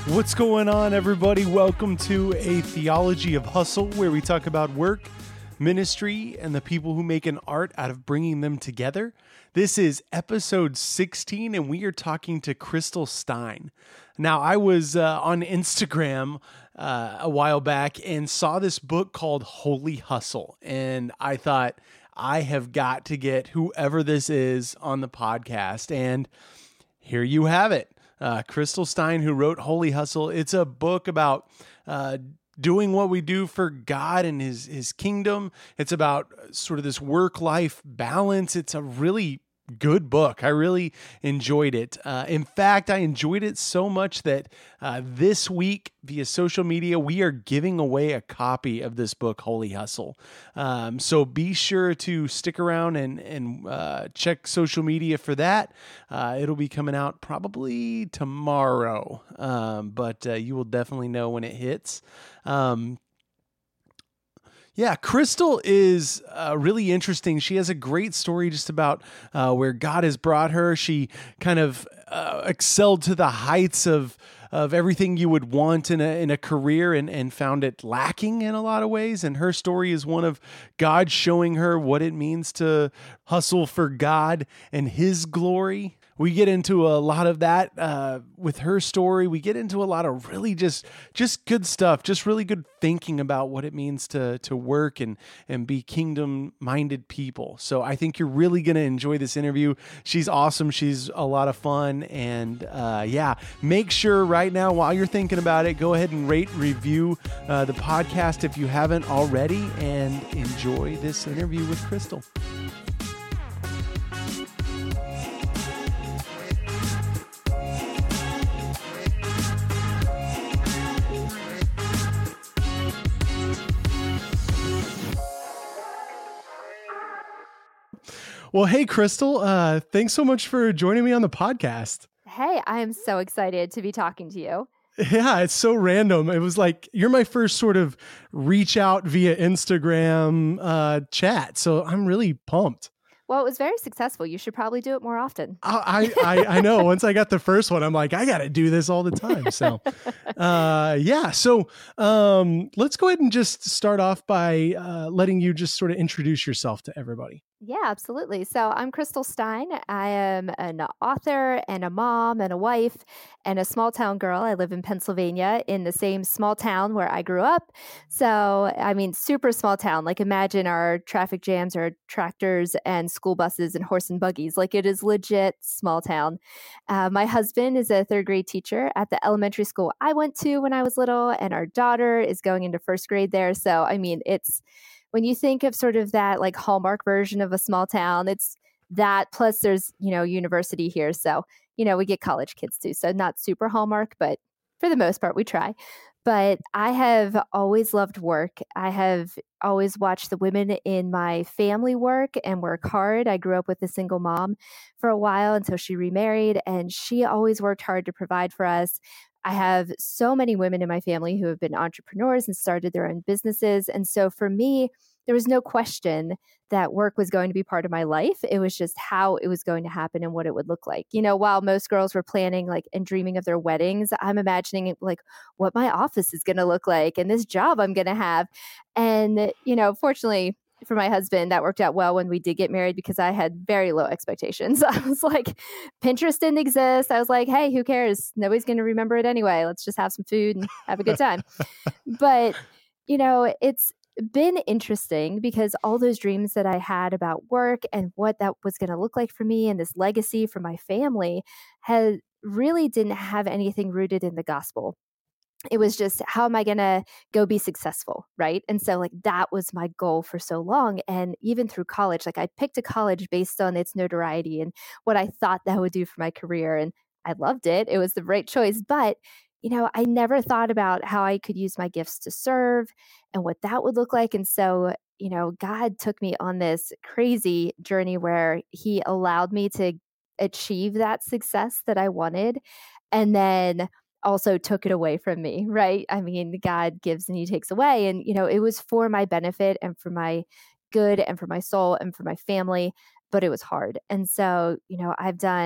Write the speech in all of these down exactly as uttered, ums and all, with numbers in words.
What's going on, everybody? Welcome to A Theology of Hustle, where we talk about work, ministry, and the people who make an art out of bringing them together. This is episode sixteen, and we are talking to Crystal Stein. Now, I was uh, on Instagram uh, a while back and saw this book called Holy Hustle, and I thought, I have got to get whoever this is on the podcast, and here you have it. Uh, Crystal Stein, who wrote Holy Hustle. It's a book about uh, doing what we do for God and his, his kingdom. It's about sort of this work-life balance. It's a really good book. I really enjoyed it. Uh, in fact, I enjoyed it so much that uh, this week via social media, we are giving away a copy of this book, Holy Hustle. Um, so be sure to stick around and, and uh, check social media for that. Uh, it'll be coming out probably tomorrow, um, but uh, you will definitely know when it hits. Um, Yeah, Crystal is uh, really interesting. She has a great story just about uh, where God has brought her. She kind of uh, excelled to the heights of of everything you would want in a in a career and, and found it lacking in a lot of ways. And her story is one of God showing her what it means to hustle for God and his glory. We get into a lot of that uh, with her story. We get into a lot of really just just good stuff, just really good thinking about what it means to to work and and be kingdom-minded people. So I think you're really going to enjoy this interview. She's awesome. She's a lot of fun. And uh, yeah, make sure right now while you're thinking about it, go ahead and rate, review uh, the podcast if you haven't already, and enjoy this interview with Crystal. Well, hey, Crystal, uh, thanks so much for joining me on the podcast. Hey, I am so excited to be talking to you. Yeah, it's so random. It was like, you're my first sort of reach out via Instagram uh, chat. So I'm really pumped. Well, it was very successful. You should probably do it more often. I, I, I know. Once I got the first one, I'm like, I got to do this all the time. So, uh, yeah. So um, let's go ahead and just start off by uh, letting you just sort of introduce yourself to everybody. Yeah, absolutely. So I'm Crystal Stein. I am an author and a mom and a wife and a small town girl. I live in Pennsylvania in the same small town where I grew up. So, I mean, super small town. Like, imagine our traffic jams are tractors and school buses and horse and buggies. Like, it is legit small town. Uh, my husband is a third grade teacher at the elementary school I went to when I was little, and our daughter is going into first grade there. So, I mean, it's when you think of sort of that like Hallmark version of a small town, it's that plus there's, you know, university here. So, you know, we get college kids too. So not super Hallmark, but for the most part, we try. But I have always loved work. I have always watched the women in my family work and work hard. I grew up with a single mom for a while until she remarried, and she always worked hard to provide for us. I have so many women in my family who have been entrepreneurs and started their own businesses. And so for me, there was no question that work was going to be part of my life. It was just how it was going to happen and what it would look like. You know, while most girls were planning like and dreaming of their weddings, I'm imagining like what my office is going to look like and this job I'm going to have. And, you know, fortunately, for my husband, that worked out well when we did get married because I had very low expectations. I was like, Pinterest didn't exist. I was like, hey, who cares? Nobody's going to remember it anyway. Let's just have some food and have a good time. But, you know, it's been interesting because all those dreams that I had about work and what that was going to look like for me and this legacy for my family had really didn't have anything rooted in the gospel. It was just, how am I going to go be successful? Right. And so like that was my goal for so long. And even through college, like I picked a college based on its notoriety and what I thought that would do for my career. And I loved it. It was the right choice. But, you know, I never thought about how I could use my gifts to serve and what that would look like. And so, you know, God took me on this crazy journey where he allowed me to achieve that success that I wanted. And then also took it away from me, right? I mean, God gives and he takes away. And, you know, it was for my benefit and for my good and for my soul and for my family, but it was hard. And so, you know, I've done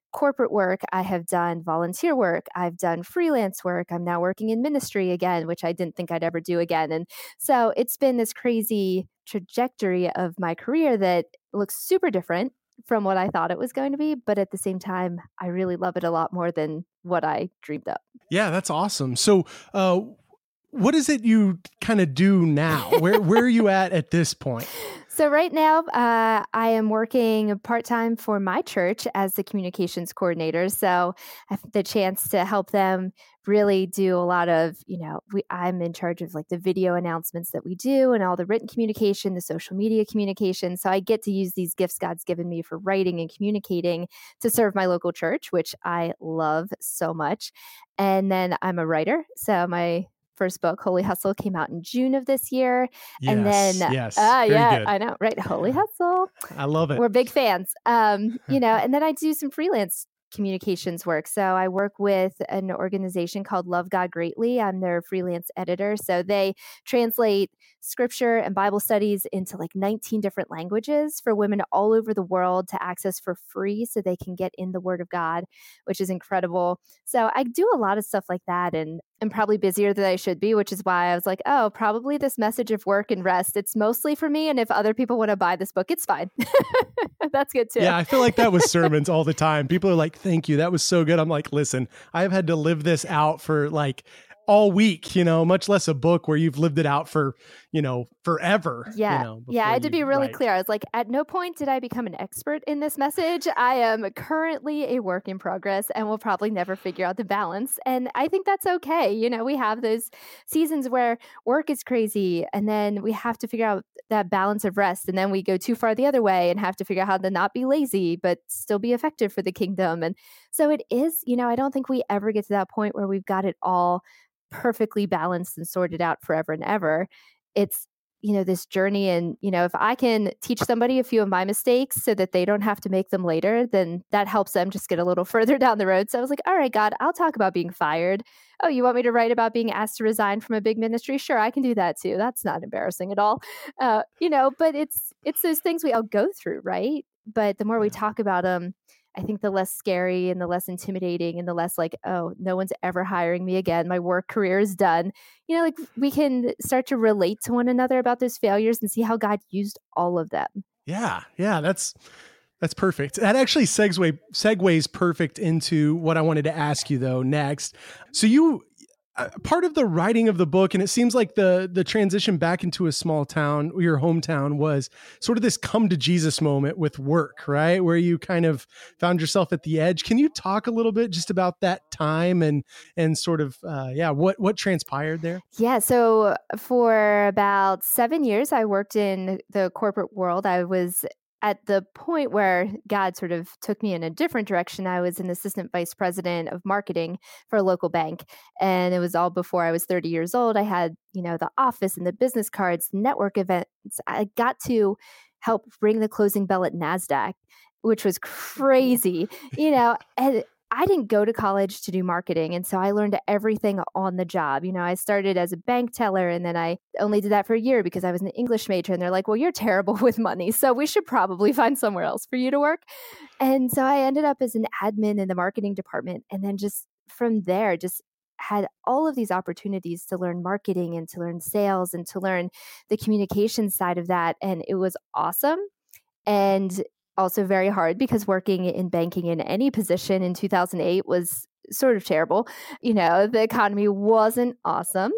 corporate work. I have done volunteer work. I've done freelance work. I'm now working in ministry again, which I didn't think I'd ever do again. And so it's been this crazy trajectory of my career that looks super different from what I thought it was going to be. But at the same time, I really love it a lot more than what I dreamed up. Yeah, that's awesome. So, uh, what is it you kind of do now? Where where are you at at this point? So right now, uh, I am working part-time for my church as the communications coordinator. So I have the chance to help them really do a lot of, you know, we, I'm in charge of like the video announcements that we do and all the written communication, the social media communication. So I get to use these gifts God's given me for writing and communicating to serve my local church, which I love so much. And then I'm a writer. So my first book, Holy Hustle, came out in June of this year. Yes, and then, yes, uh, very yeah, good. I know, right? Holy Hustle. I love it. We're big fans. Um, you know, and then I do some freelance communications work. So I work with an organization called Love God Greatly. I'm their freelance editor. So they translate scripture and Bible studies into like nineteen different languages for women all over the world to access for free so they can get in the Word of God, which is incredible. So I do a lot of stuff like that, and I'm probably busier than I should be, which is why I was like, oh, probably this message of work and rest, it's mostly for me. And if other people want to buy this book, it's fine. That's good too. Yeah, I feel like that was sermons all the time. People are like, thank you. That was so good. I'm like, listen, I've had to live this out for like all week, you know, much less a book where you've lived it out for, you know, forever. Yeah. You know, yeah. I had to be really write. clear. I was like, at no point did I become an expert in this message. I am currently a work in progress and will probably never figure out the balance. And I think that's okay. You know, we have those seasons where work is crazy and then we have to figure out that balance of rest. And then we go too far the other way and have to figure out how to not be lazy, but still be effective for the kingdom. And so it is, you know, I don't think we ever get to that point where we've got it all perfectly balanced and sorted out forever and ever. It's, you know, this journey. And, you know, if I can teach somebody a few of my mistakes so that they don't have to make them later, then that helps them just get a little further down the road. So I was like, all right, God, I'll talk about being fired. Oh, you want me to write about being asked to resign from a big ministry? Sure, I can do that too. That's not embarrassing at all. Uh, you know, but it's, it's those things we all go through, right? But the more we talk about them, I think the less scary and the less intimidating and the less like, oh, no one's ever hiring me again. My work career is done. You know, like we can start to relate to one another about those failures and see how God used all of them. Yeah. Yeah. That's, that's perfect. That actually segue, segues perfect into what I wanted to ask you though next. So you, uh, part of the writing of the book, and it seems like the the transition back into a small town, your hometown, was sort of this come to Jesus moment with work, right? Where you kind of found yourself at the edge. Can you talk a little bit just about that time and and sort of uh, yeah, what what transpired there? Yeah. So for about seven years, I worked in the corporate world. I was at the point where God sort of took me in a different direction. I was an assistant vice president of marketing for a local bank. And it was all before I was thirty years old. I had, you know, the office and the business cards, network events. I got to help ring the closing bell at NASDAQ, which was crazy, you know, and I didn't go to college to do marketing. And so I learned everything on the job. You know, I started as a bank teller and then I only did that for a year because I was an English major. And they're like, well, you're terrible with money. So we should probably find somewhere else for you to work. And so I ended up as an admin in the marketing department. And then just from there, just had all of these opportunities to learn marketing and to learn sales and to learn the communication side of that. And it was awesome. And also very hard because working in banking in any position in two thousand eight was sort of terrible. You know, the economy wasn't awesome.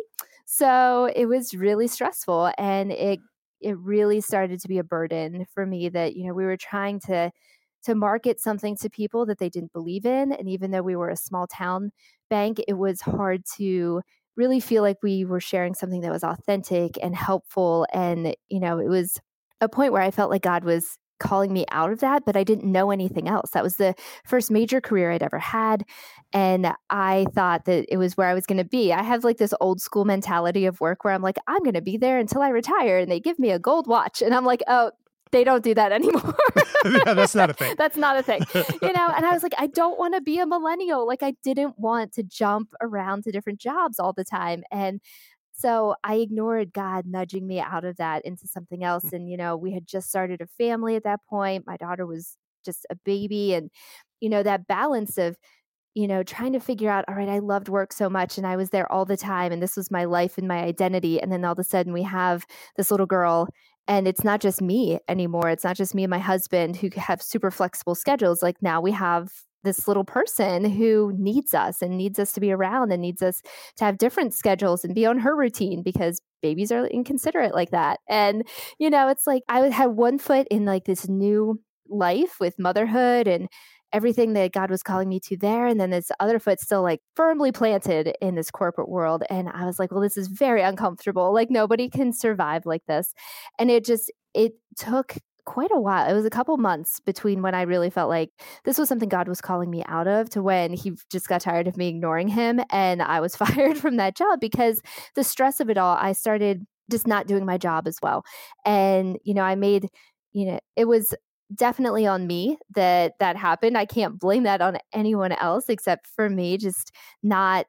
So it was really stressful and it it really started to be a burden for me that, you know, we were trying to to market something to people that they didn't believe in. And even though we were a small town bank, it was hard to really feel like we were sharing something that was authentic and helpful. And, you know, it was a point where I felt like God was calling me out of that, but I didn't know anything else. That was the first major career I'd ever had. And I thought that it was where I was going to be. I have like this old school mentality of work where I'm like, I'm going to be there until I retire and they give me a gold watch. And I'm like, oh, they don't do that anymore. Yeah, that's not a thing. That's not a thing. You know, and I was like, I don't want to be a millennial. Like I didn't want to jump around to different jobs all the time. And so I ignored God nudging me out of that into something else. And, you know, we had just started a family at that point. My daughter was just a baby. And, you know, that balance of, you know, trying to figure out, all right, I loved work so much and I was there all the time and this was my life and my identity. And then all of a sudden we have this little girl and it's not just me anymore. It's not just me and my husband who have super flexible schedules. Like now we have this little person who needs us and needs us to be around and needs us to have different schedules and be on her routine because babies are inconsiderate like that. And, you know, it's like I would have one foot in like this new life with motherhood and everything that God was calling me to there. And then this other foot still like firmly planted in this corporate world. And I was like, well, this is very uncomfortable. Like nobody can survive like this. And it just, it took quite a while. It was a couple months between when I really felt like this was something God was calling me out of to when he just got tired of me ignoring him. And I was fired from that job because the stress of it all, I started just not doing my job as well. And, you know, I made, you know, it was definitely on me that that happened. I can't blame that on anyone else except for me, just not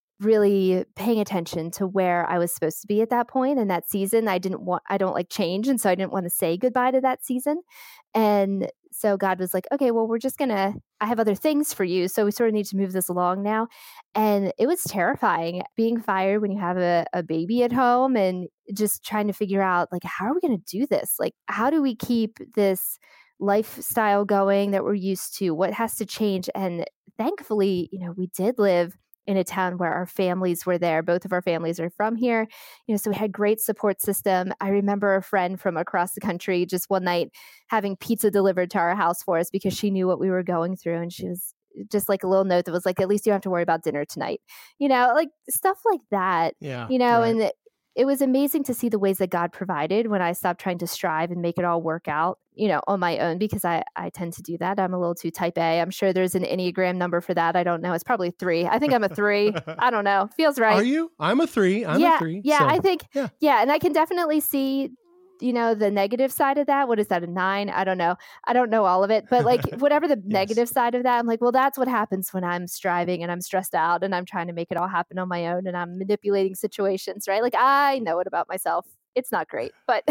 really paying attention to where I was supposed to be at that point in that season. I didn't want, I don't like change. And so I didn't want to say goodbye to that season. And so God was like, okay, well, we're just going to, I have other things for you. So we sort of need to move this along now. And it was terrifying being fired when you have a, a baby at home and just trying to figure out like, how are we going to do this? Like, how do we keep this lifestyle going that we're used to? What has to change? And thankfully, you know, we did live in a town where our families were there. Both of our families are from here, you know, so we had great support system. I remember a friend from across the country just one night having pizza delivered to our house for us because she knew what we were going through. And she was just like a little note that was like, at least you don't have to worry about dinner tonight, you know, like stuff like that, Yeah, you know, right. and it, it was amazing to see the ways that God provided when I stopped trying to strive and make it all work out, you know, on my own, because I, I tend to do that. I'm a little too type A. I'm sure there's an Enneagram number for that. I don't know. It's probably three. I think I'm a three. I don't know. Feels right. Are you? I'm a three. I'm yeah, a three. Yeah, so, I think, yeah. yeah. And I can definitely see, you know, the negative side of that. What is that, a nine? I don't know. I don't know all of it. But like whatever the Yes. negative side of that, I'm like, well, that's what happens when I'm striving and I'm stressed out and I'm trying to make it all happen on my own and I'm manipulating situations, right? Like I know it about myself. It's not great, but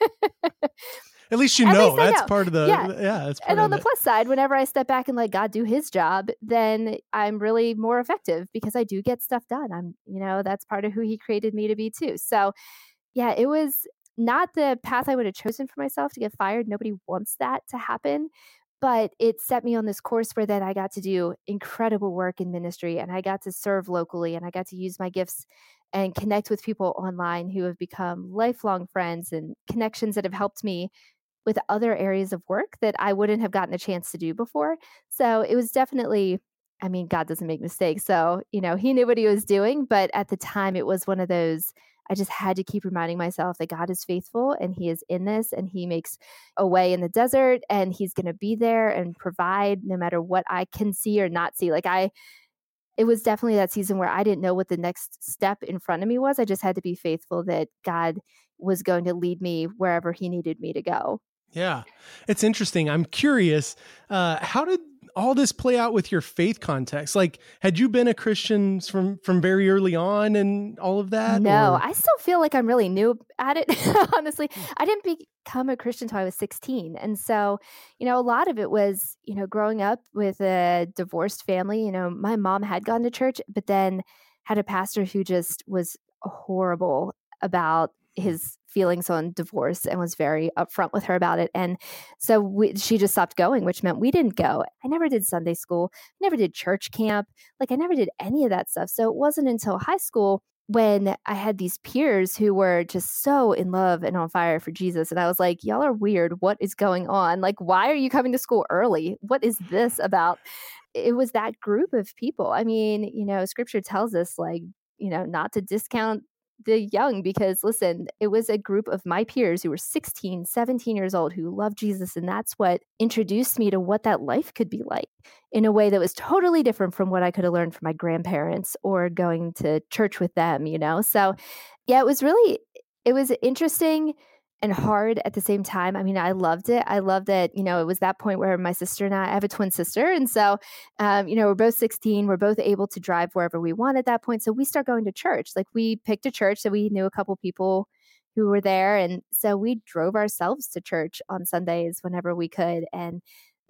at least you At know least I that's know. part of the Yeah. yeah, that's part And on of the it. plus side, whenever I step back and let God do his job, then I'm really more effective because I do get stuff done. I'm, you know, that's part of who he created me to be too. So yeah, it was not the path I would have chosen for myself to get fired. Nobody wants that to happen. But it set me on this course where then I got to do incredible work in ministry and I got to serve locally and I got to use my gifts and connect with people online who have become lifelong friends and connections that have helped me with other areas of work that I wouldn't have gotten a chance to do before. So it was definitely, I mean, God doesn't make mistakes. So, you know, he knew what he was doing. But at the time, it was one of those, I just had to keep reminding myself that God is faithful and he is in this and he makes a way in the desert and he's going to be there and provide no matter what I can see or not see. Like I, it was definitely that season where I didn't know what the next step in front of me was. I just had to be faithful that God was going to lead me wherever he needed me to go. Yeah. It's interesting. I'm curious, uh, how did all this play out with your faith context? Like, had you been a Christian from, from very early on and all of that? No, or? I still feel like I'm really new at it. Honestly, I didn't become a Christian until I was sixteen. And so, you know, a lot of it was, you know, growing up with a divorced family. You know, my mom had gone to church, but then had a pastor who just was horrible about his feelings on divorce and was very upfront with her about it. And so we, she just stopped going, which meant we didn't go. I never did Sunday school, never did church camp. Like I never did any of that stuff. So it wasn't until high school when I had these peers who were just so in love and on fire for Jesus. And I was like, y'all are weird. What is going on? Like, why are you coming to school early? What is this about? It was that group of people. I mean, you know, scripture tells us like, you know, not to discount the young because listen, it was a group of my peers who were sixteen, seventeen years old who loved Jesus. And that's what introduced me to what that life could be like in a way that was totally different from what I could have learned from my grandparents or going to church with them, you know? So yeah, it was really, it was interesting and hard at the same time. I mean, I loved it. I loved that, you know, it was that point where my sister and I, I have a twin sister. And so, um, you know, we're both sixteen. We're both able to drive wherever we want at that point. So we start going to church. Like we picked a church. So we knew a couple people who were there. And so we drove ourselves to church on Sundays whenever we could. And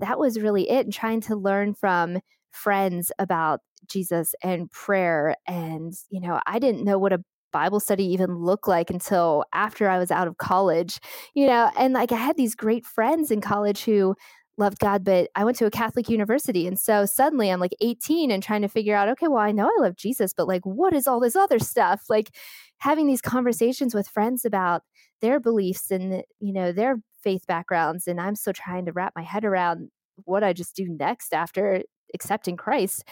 that was really it. And trying to learn from friends about Jesus and prayer. And, you know, I didn't know what a Bible study even looked like until after I was out of college, you know, and like I had these great friends in college who loved God, but I went to a Catholic university. And so suddenly I'm like eighteen and trying to figure out, okay, well, I know I love Jesus, but like, what is all this other stuff? Like having these conversations with friends about their beliefs and, you know, their faith backgrounds. And I'm still trying to wrap my head around what I just do next after accepting Christ.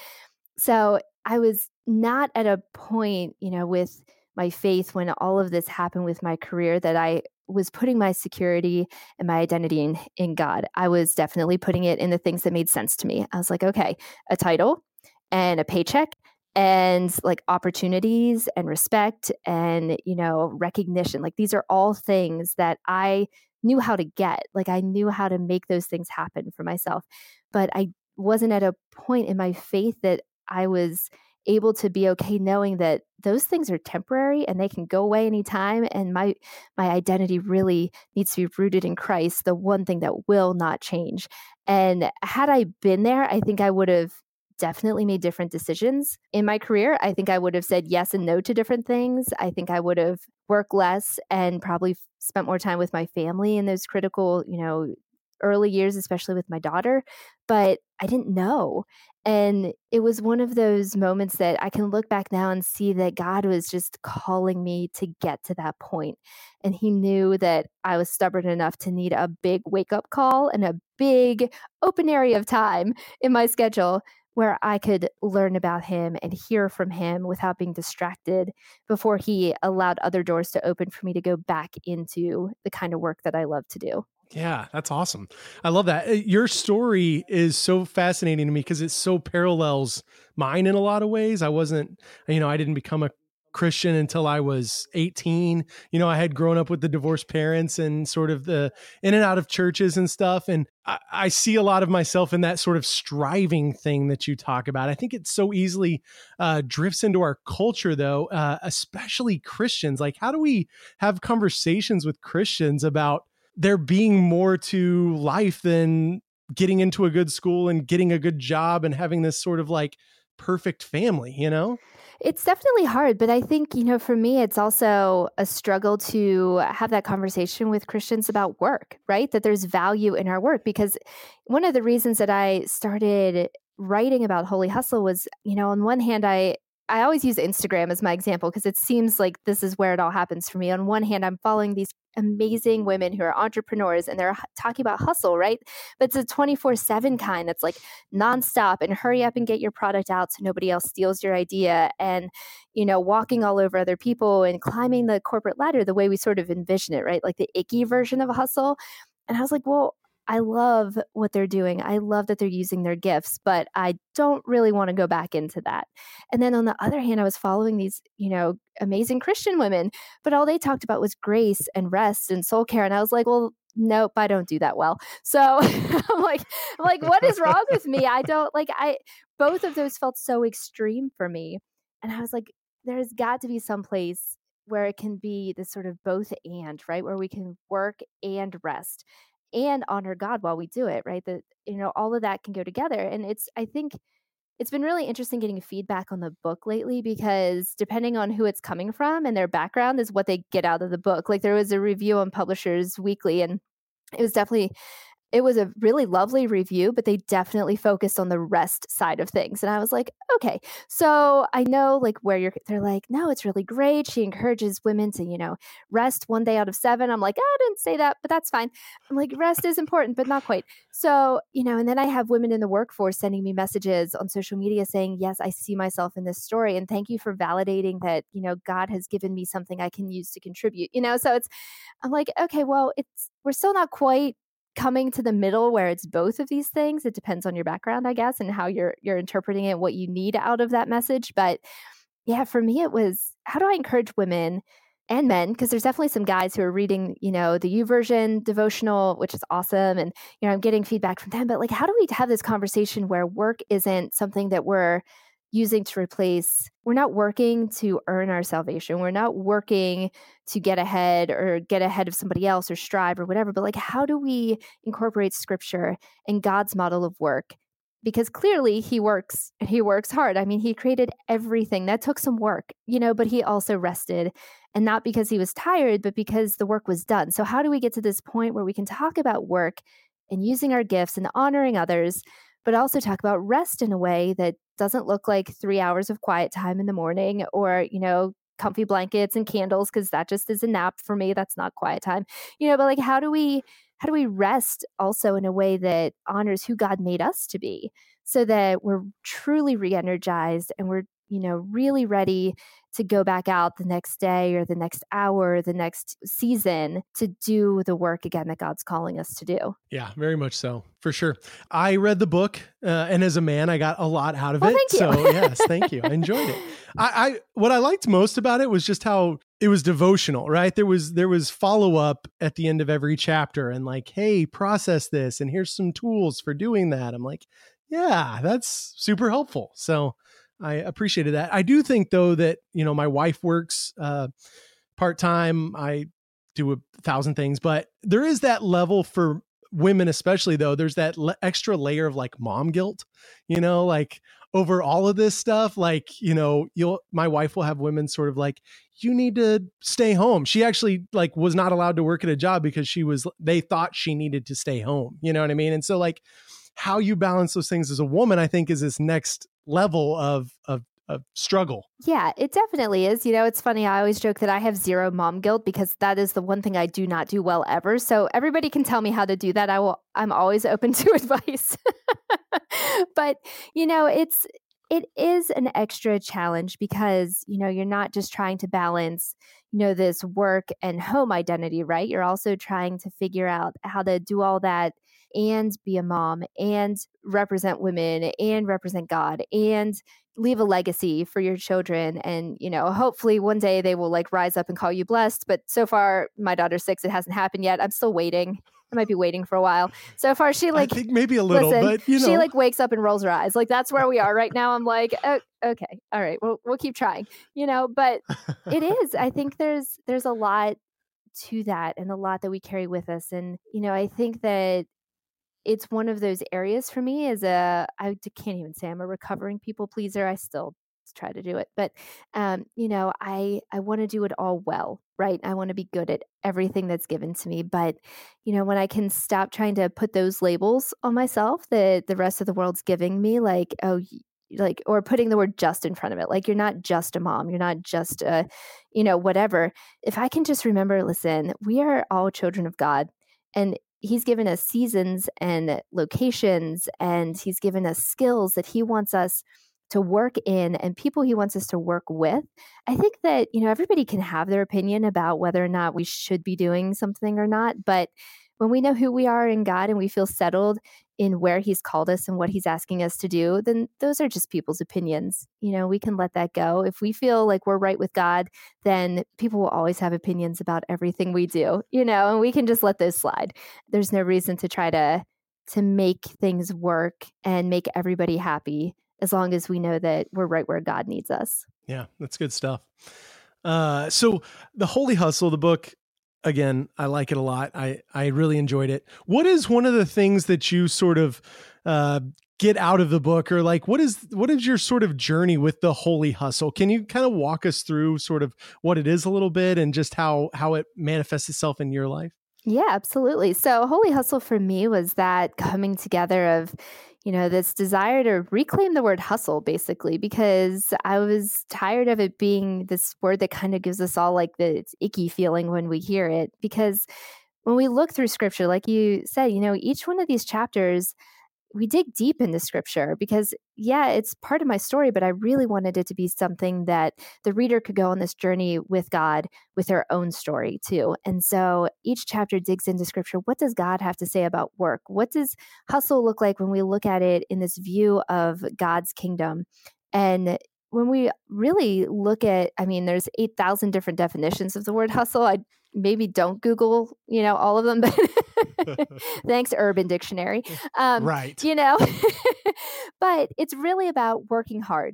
So I was not at a point, you know, with my faith when all of this happened with my career that I was putting my security and my identity in, in God. I was definitely putting it in the things that made sense to me. I was like, okay, a title and a paycheck and like opportunities and respect and, you know, recognition. Like these are all things that I knew how to get. Like I knew how to make those things happen for myself. But I wasn't at a point in my faith that I was able to be okay knowing that those things are temporary and they can go away anytime. And my my identity really needs to be rooted in Christ, the one thing that will not change. And had I been there, I think I would have definitely made different decisions in my career. I think I would have said yes and no to different things. I think I would have worked less and probably spent more time with my family in those critical, you know, early years, especially with my daughter. But I didn't know. And it was one of those moments that I can look back now and see that God was just calling me to get to that point. And he knew that I was stubborn enough to need a big wake up call and a big open area of time in my schedule where I could learn about him and hear from him without being distracted before he allowed other doors to open for me to go back into the kind of work that I love to do. Yeah, that's awesome. I love that. Your story is so fascinating to me because it so parallels mine in a lot of ways. I wasn't, you know, I didn't become a Christian until I was eighteen. You know, I had grown up with the divorced parents and sort of the in and out of churches and stuff. And I, I see a lot of myself in that sort of striving thing that you talk about. I think it so easily uh, drifts into our culture, though, uh, especially Christians. Like, how do we have conversations with Christians about there being more to life than getting into a good school and getting a good job and having this sort of like perfect family, you know? It's definitely hard, but I think, you know, for me, it's also a struggle to have that conversation with Christians about work, right? That there's value in our work. Because one of the reasons that I started writing about Holy Hustle was, you know, on one hand, I I always use Instagram as my example because it seems like this is where it all happens for me. On one hand, I'm following these amazing women who are entrepreneurs and they're talking about hustle, right? But it's a twenty-four seven kind that's like nonstop and hurry up and get your product out so nobody else steals your idea and, you know, walking all over other people and climbing the corporate ladder the way we sort of envision it, right? Like the icky version of a hustle. And I was like, well, I love what they're doing. I love that they're using their gifts, but I don't really want to go back into that. And then on the other hand, I was following these, you know, amazing Christian women, but all they talked about was grace and rest and soul care. And I was like, well, nope, I don't do that well. So I'm like, I'm like, what is wrong with me? I don't like, I, both of those felt so extreme for me. And I was like, there's got to be some place where it can be this sort of both and, right? Where we can work and rest and honor God while we do it, right? That, you know, all of that can go together. And it's, I think it's been really interesting getting feedback on the book lately because depending on who it's coming from and their background is what they get out of the book. Like there was a review on Publishers Weekly and it was definitely it was a really lovely review, but they definitely focused on the rest side of things. And I was like, okay, so I know like where you're, they're like, no, it's really great. She encourages women to, you know, rest one day out of seven. I'm like, I didn't say that, but that's fine. I'm like, rest is important, but not quite. So, you know, and then I have women in the workforce sending me messages on social media saying, yes, I see myself in this story. And thank you for validating that, you know, God has given me something I can use to contribute, you know? So it's, I'm like, okay, well, it's, we're still not quite coming to the middle where it's both of these things. It depends on your background, I guess, and how you're you're interpreting it, what you need out of that message. But yeah, for me, it was how do I encourage women and men? Because there's definitely some guys who are reading, you know, the YouVersion devotional, which is awesome, and you know, I'm getting feedback from them. But like, how do we have this conversation where work isn't something that we're using to replace, we're not working to earn our salvation. We're not working to get ahead or get ahead of somebody else or strive or whatever. But like, how do we incorporate scripture and God's model of work? Because clearly he works, he works hard. I mean, he created everything. That took some work, you know, but he also rested. And not because he was tired, but because the work was done. So how do we get to this point where we can talk about work and using our gifts and honoring others, but also talk about rest in a way that doesn't look like three hours of quiet time in the morning or, you know, comfy blankets and candles, because that just is a nap for me. That's not quiet time, you know, but like, how do we, how do we rest also in a way that honors who God made us to be so that we're truly re-energized and we're, you know, really ready to go back out the next day or the next hour, or the next season to do the work again that God's calling us to do. Yeah, very much so, for sure. I read the book, uh, and as a man, I got a lot out of well, it. Thank you. So yes, thank you. I enjoyed it. I, I what I liked most about it was just how it was devotional, right? There was there was follow up at the end of every chapter, and like, hey, process this, and here's some tools for doing that. I'm like, yeah, that's super helpful. So I appreciated that. I do think though that, you know, my wife works uh, part-time. I do a thousand things, but there is that level for women, especially though, there's that le- extra layer of like mom guilt, you know, like over all of this stuff. Like, you know, you'll, my wife will have women sort of like, you need to stay home. She actually like was not allowed to work at a job because she was, they thought she needed to stay home. You know what I mean? And so like how you balance those things as a woman, I think is this next level of, of, of struggle. Yeah, it definitely is. You know, it's funny. I always joke that I have zero mom guilt because that is the one thing I do not do well ever. So everybody can tell me how to do that. I will, I'm always open to advice. But, you know, it's, it is an extra challenge because, you know, you're not just trying to balance, you know, this work and home identity, right? You're also trying to figure out how to do all that and be a mom and represent women and represent God and leave a legacy for your children. And, you know, hopefully one day they will like rise up and call you blessed. But so far, my daughter's six, it hasn't happened yet. I'm still waiting. I might be waiting for a while. So far, she like, I think maybe a little, listen, but you know, she like wakes up and rolls her eyes. Like that's where we are right now. I'm like, oh, okay, all right, we'll we'll keep trying, you know. But it is. I think there's there's a lot to that, and a lot that we carry with us. And you know, I think that it's one of those areas for me as a I can't even say I'm a recovering people pleaser. I still try to do it, but um, you know, I I want to do it all well, right? I want to be good at everything that's given to me. But you know, when I can stop trying to put those labels on myself that the rest of the world's giving me, like oh, like or putting the word just in front of it, like you're not just a mom, you're not just a, you know, whatever. If I can just remember, listen, we are all children of God, and He's given us seasons and locations, and He's given us skills that He wants us to work in and people He wants us to work with. I think that, you know, everybody can have their opinion about whether or not we should be doing something or not. But when we know who we are in God and we feel settled in where He's called us and what He's asking us to do, then those are just people's opinions. You know, we can let that go. If we feel like we're right with God, then people will always have opinions about everything we do, you know, and we can just let those slide. There's no reason to try to to make things work and make everybody happy as long as we know that we're right where God needs us. Yeah, that's good stuff. Uh, so the Holy Hustle, the book, again, I like it a lot. I, I really enjoyed it. What is one of the things that you sort of uh, get out of the book, or like, what is, what is your sort of journey with the Holy Hustle? Can you kind of walk us through sort of what it is a little bit and just how, how it manifests itself in your life? Yeah, absolutely. So Holy Hustle for me was that coming together of, you know, this desire to reclaim the word hustle, basically, because I was tired of it being this word that kind of gives us all like the icky feeling when we hear it. Because when we look through scripture, like you said, you know, each one of these chapters, we dig deep into scripture because, yeah, it's part of my story, but I really wanted it to be something that the reader could go on this journey with God with their own story too. And so each chapter digs into scripture. What does God have to say about work? What does hustle look like when we look at it in this view of God's kingdom? And when we really look at, I mean, there's eight thousand different definitions of the word hustle. I maybe don't Google, you know, all of them, but thanks, Urban Dictionary. Um, right. You know, but it's really about working hard,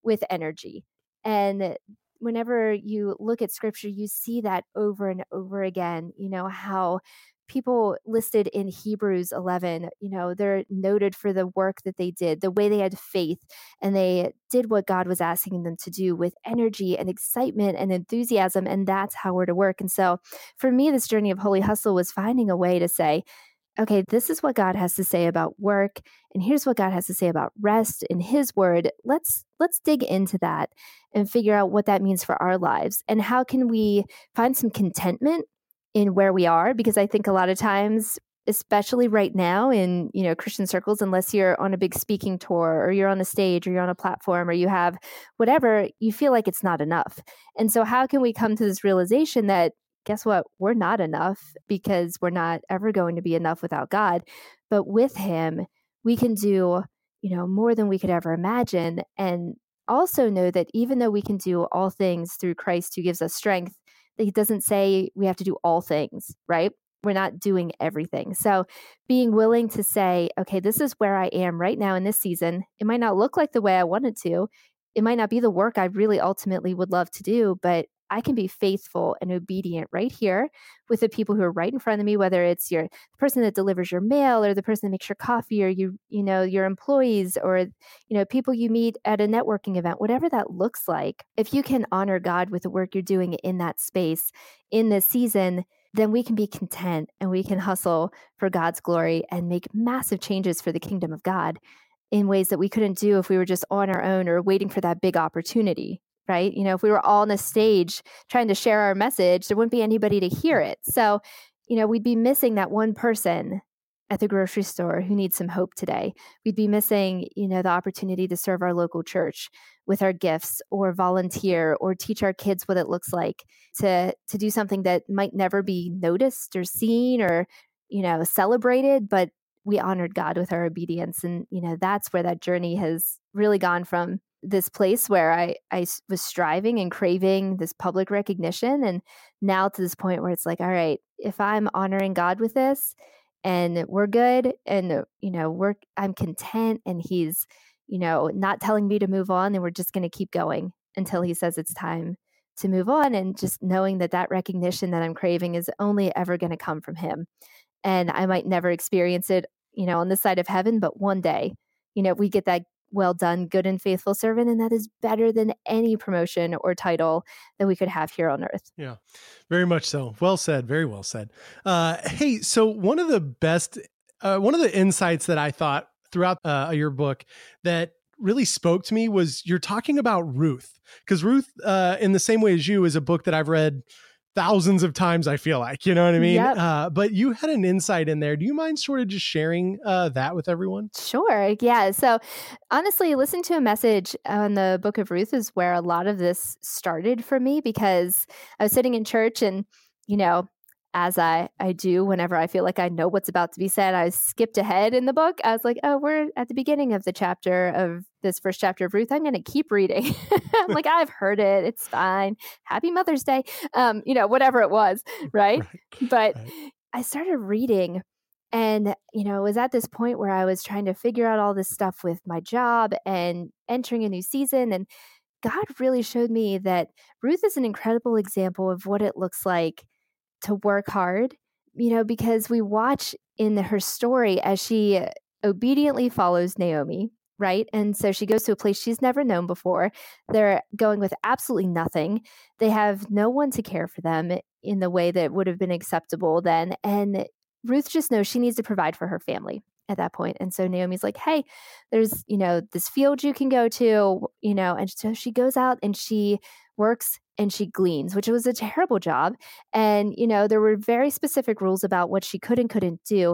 with energy. And whenever you look at scripture, you see that over and over again, you know, how people listed in Hebrews eleven, you know, they're noted for the work that they did, the way they had faith, and they did what God was asking them to do with energy and excitement and enthusiasm. And that's how we're to work. And so for me, this journey of Holy Hustle was finding a way to say, okay, this is what God has to say about work, and here's what God has to say about rest in his word. Let's let's dig into that and figure out what that means for our lives, and how can we find some contentment in where we are, because I think a lot of times, especially right now in, you know, Christian circles, unless you're on a big speaking tour or you're on a stage or you're on a platform or you have whatever, you feel like it's not enough. And so how can we come to this realization that, guess what? We're not enough, because we're not ever going to be enough without God. But with him, we can do, you know, more than we could ever imagine. And also know that even though we can do all things through Christ who gives us strength, that he doesn't say we have to do all things, right? We're not doing everything. So being willing to say, okay, this is where I am right now in this season. It might not look like the way I wanted to. It might not be the work I really ultimately would love to do, but I can be faithful and obedient right here with the people who are right in front of me, whether it's your the person that delivers your mail or the person that makes your coffee, or you, you know, your employees, or, you know, people you meet at a networking event, whatever that looks like. If you can honor God with the work you're doing in that space in this season, then we can be content and we can hustle for God's glory and make massive changes for the kingdom of God in ways that we couldn't do if we were just on our own or waiting for that big opportunity. Right? You know, if we were all on a stage trying to share our message, there wouldn't be anybody to hear it. So, you know, we'd be missing that one person at the grocery store who needs some hope today. We'd be missing, you know, the opportunity to serve our local church with our gifts, or volunteer, or teach our kids what it looks like to to do something that might never be noticed or seen or, you know, celebrated, but we honored God with our obedience. And, you know, that's where that journey has really gone from this place where I, I was striving and craving this public recognition, and now to this point where it's like, all right, if I'm honoring God with this and we're good, and, you know, we're, I'm content, and he's, you know, not telling me to move on, then we're just going to keep going until he says it's time to move on. And just knowing that that recognition that I'm craving is only ever going to come from him. And I might never experience it, you know, on this side of heaven, but one day, you know, we get that well done, good and faithful servant. And that is better than any promotion or title that we could have here on earth. Yeah, very much so. Well said. Very well said. Uh, hey, so one of the best, uh, one of the insights that I thought throughout uh, your book that really spoke to me was you're talking about Ruth, because Ruth, uh, in the same way as you, is a book that I've read thousands of times, I feel like, you know what I mean? Yep. Uh, but you had an insight in there. Do you mind sort of just sharing uh, that with everyone? Sure. Yeah. So honestly, listen to a message on the book of Ruth is where a lot of this started for me, because I was sitting in church and, you know, as I, I do whenever I feel like I know what's about to be said, I skipped ahead in the book. I was like, oh, we're at the beginning of the chapter of this first chapter of Ruth. I'm going to keep reading. I'm like, I've heard it. It's fine. Happy Mother's Day. Um, you know, whatever it was. Right. Right. But Right. I started reading, and, you know, it was at this point where I was trying to figure out all this stuff with my job and entering a new season. And God really showed me that Ruth is an incredible example of what it looks like to work hard, you know, because we watch in her story as she obediently follows Naomi, right? And so she goes to a place she's never known before. They're going with absolutely nothing. They have no one to care for them in the way that would have been acceptable then. And Ruth just knows she needs to provide for her family at that point. And so Naomi's like, hey, there's, you know, this field you can go to, you know, and so she goes out and she works and she gleans, which was a terrible job. And, you know, there were very specific rules about what she could and couldn't do.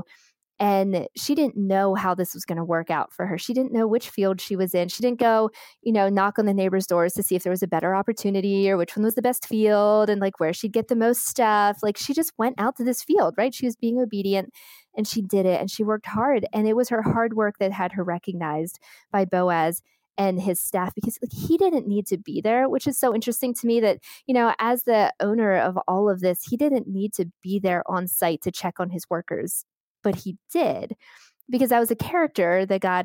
And she didn't know how this was going to work out for her. She didn't know which field she was in. She didn't go, you know, knock on the neighbors' doors to see if there was a better opportunity or which one was the best field and like where she'd get the most stuff. Like she just went out to this field, right? She was being obedient and she did it and she worked hard. And it was her hard work that had her recognized by Boaz and his staff, because like he didn't need to be there, which is so interesting to me that, you know, as the owner of all of this, he didn't need to be there on site to check on his workers. But he did, because that was a character that God had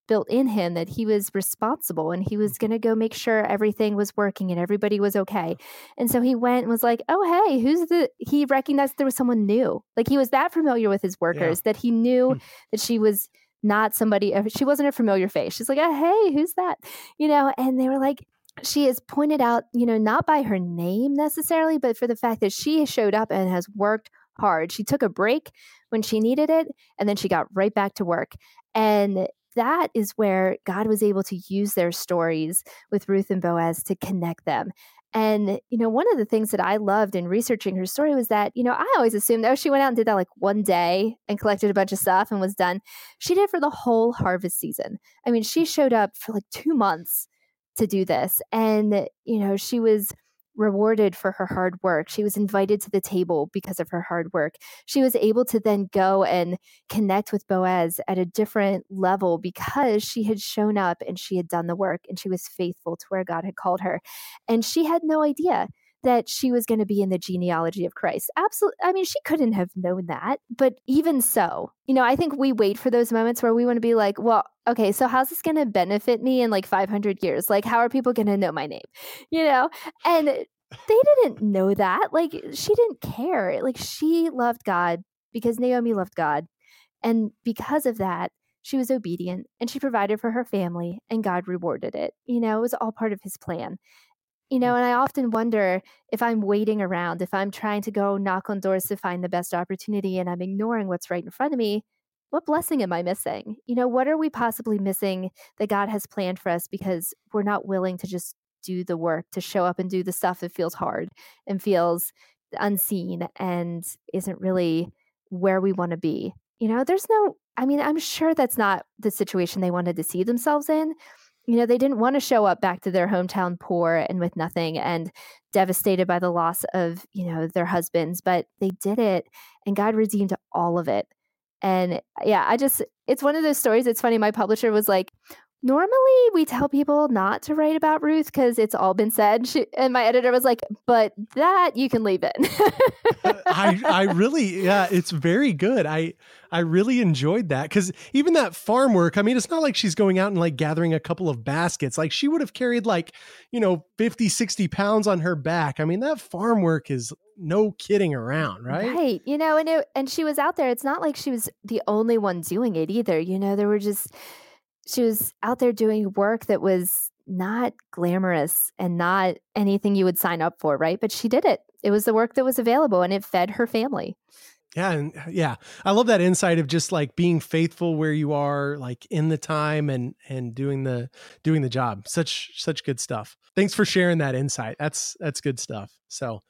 built in him that he was responsible and he was going to go make sure everything was working and everybody was okay. And so he went and was like, oh, hey, who's the, he recognized there was someone new. Like he was that familiar with his workers yeah. that he knew hmm. that she was not somebody, she wasn't a familiar face. She's like, oh, hey, who's that? You know, and they were like, she is pointed out, you know, not by her name necessarily, but for the fact that she showed up and has worked hard. She took a break when she needed it, and then she got right back to work. And that is where God was able to use their stories with Ruth and Boaz to connect them. And, you know, one of the things that I loved in researching her story was that, you know, I always assumed, oh, she went out and did that like one day and collected a bunch of stuff and was done. She did it for the whole harvest season. I mean, she showed up for like two months to do this. And, you know, she was rewarded for her hard work. She was invited to the table because of her hard work. She was able to then go and connect with Boaz at a different level because she had shown up and she had done the work and she was faithful to where God had called her. And she had no idea that she was going to be in the genealogy of Christ. Absolutely. I mean, she couldn't have known that. But even so, you know, I think we wait for those moments where we want to be like, well, okay, so how's this going to benefit me in like five hundred years? Like, how are people going to know my name? You know? And they didn't know that. Like, she didn't care. Like, she loved God because Naomi loved God. And because of that, she was obedient and she provided for her family and God rewarded it. You know, it was all part of his plan. You know, and I often wonder if I'm waiting around, if I'm trying to go knock on doors to find the best opportunity and I'm ignoring what's right in front of me, what blessing am I missing? You know, what are we possibly missing that God has planned for us because we're not willing to just do the work, to show up and do the stuff that feels hard and feels unseen and isn't really where we want to be? You know, there's no, I mean, I'm sure that's not the situation they wanted to see themselves in. You know, they didn't want to show up back to their hometown poor and with nothing and devastated by the loss of, you know, their husbands, but they did it and God redeemed all of it. And yeah, I just, it's one of those stories. It's funny. My publisher was like, normally we tell people not to write about Ruth because it's all been said. She, and my editor was like, but that you can leave it. I, I really, yeah, it's very good. I, I really enjoyed that because even that farm work, I mean, it's not like she's going out and like gathering a couple of baskets. Like she would have carried like, you know, fifty, sixty pounds on her back. I mean, that farm work is no kidding around, right? Right. You know, and it, and she was out there. It's not like she was the only one doing it either. You know, there were just, she was out there doing work that was not glamorous and not anything you would sign up for, right? But she did it. It was the work that was available and it fed her family. Yeah. And yeah, I love that insight of just like being faithful where you are, like in the time and, and doing the, doing the job. Such, such good stuff. Thanks for sharing that insight. That's, that's good stuff. So,